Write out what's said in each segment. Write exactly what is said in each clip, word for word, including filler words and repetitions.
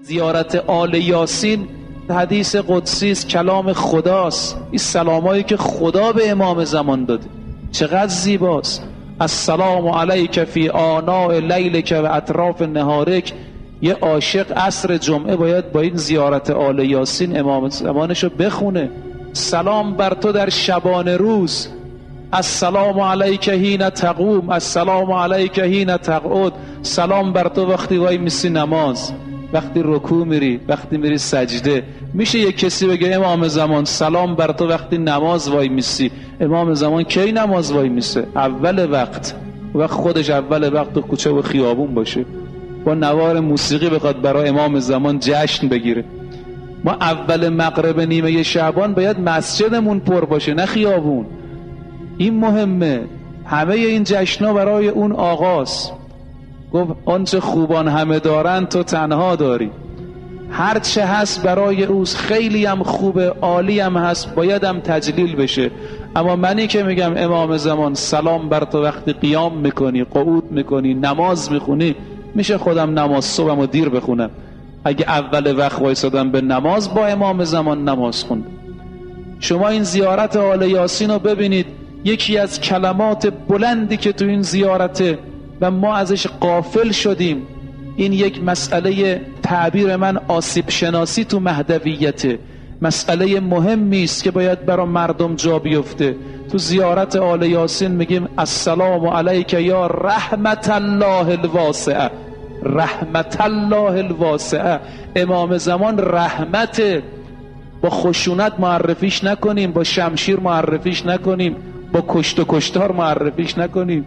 زیارت آل یاسین حدیث قدسی است، کلام خداست. این سلامایی که خدا به امام زمان داده چقدر زیباست. السلام علیک فی آناء لیلک و اطراف نهارک. یه عاشق عصر جمعه باید با این زیارت آل یاسین امام زمانشو بخونه. سلام بر تو در شبانه روز. السلام علیک حین تقوم، السلام علیک حین تقعد. سلام بر تو وقتی وای میسی نماز، وقتی رکوع میری، وقتی میری سجده. میشه یک کسی بگه امام زمان سلام بر تو وقتی نماز وای میسی؟ امام زمان کی نماز وای میسه؟ اول وقت. وقت خودش اول وقت تو کوچه و خیابون باشه، با نوار موسیقی بخواد برای امام زمان جشن بگیره. ما اول مغرب نیمه شعبان باید مسجدمون پر باشه، نه خیابون. این مهمه. همه این جشنا برای اون آغاز. گفت آنچه خوبان همه دارن تو تنها داری. هر چه هست برای اوست، خیلی هم خوبه، عالی هم هست، باید هم تجلیل بشه. اما منی که میگم امام زمان سلام بر تو وقتی قیام میکنی، قعود میکنی، نماز میخونی، میشه خودم نماز صبحم و دیر بخونم اگه اول وقت وایسادم به نماز با امام زمان نماز خوندم. شما این زیارت آل یاسین رو ببینید، یکی از کلمات بلندی که تو این زیارته و ما ازش غافل شدیم، این یک مسئله تعبیر من آسیب شناسی تو مهدویته، مسئله مهمی است که باید برای مردم جا بیفته. تو زیارت آل یاسین میگیم السلام علیک یا رحمت الله الواسعه. رحمت الله الواسعه. امام زمان رحمته. با خشونت معرفیش نکنیم، با شمشیر معرفیش نکنیم، با کشت و کشتار معرفیش نکنیم.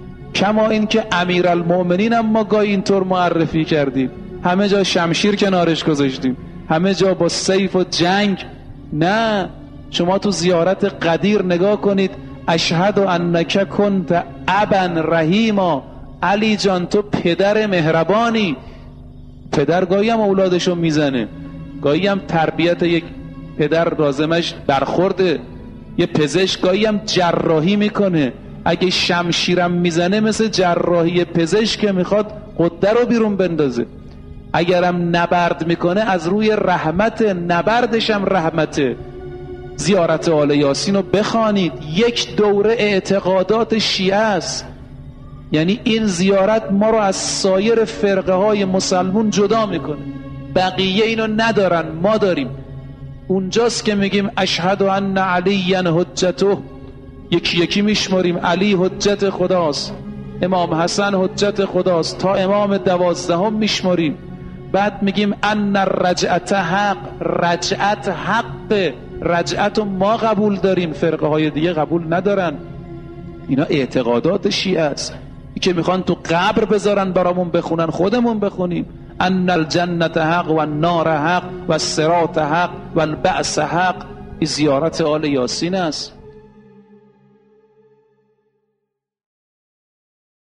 کما این که امیرالمؤمنین هم ما گاهی اینطور معرفی کردیم، همه جا شمشیر کنارش گذاشتیم، همه جا با سیف و جنگ. نه، شما تو زیارت قدیر نگاه کنید، اشهد انک کنت ابا رحیما. علی جان تو پدر مهربانی. پدر گاهی هم اولادشو میزنه، گاهی هم تربیت یک پدر لازمش برخورده. یه پزشک گاهی هم جراحی میکنه، اگه شمشیرم میزنه مثل جراحی پزشک که میخواد قده رو بیرون بندازه. اگرم نبرد میکنه از روی رحمت، نبردشم رحمته. زیارت آل یاسین رو بخوانید، یک دوره اعتقادات شیعه است. یعنی این زیارت ما رو از سایر فرقه های مسلمون جدا میکنه. بقیه اینو ندارن، ما داریم. اونجاست که میگیم اشهد ان علی حجته، یکی یکی میشماریم. علی حجت خداست، امام حسن حجت خداست، تا امام دوازدهم میشماریم. بعد میگیم ان الرجعت حق. رجعت حق. رجعت ما قبول داریم، فرقه های دیگه قبول ندارن. اینا اعتقادات شیعه است که میخوان تو قبر بذارن برامون بخونن، خودمون بخونیم. ان الجنت حق و النار حق و الصراط حق و البعث حق. این زیارت آل یاسین است.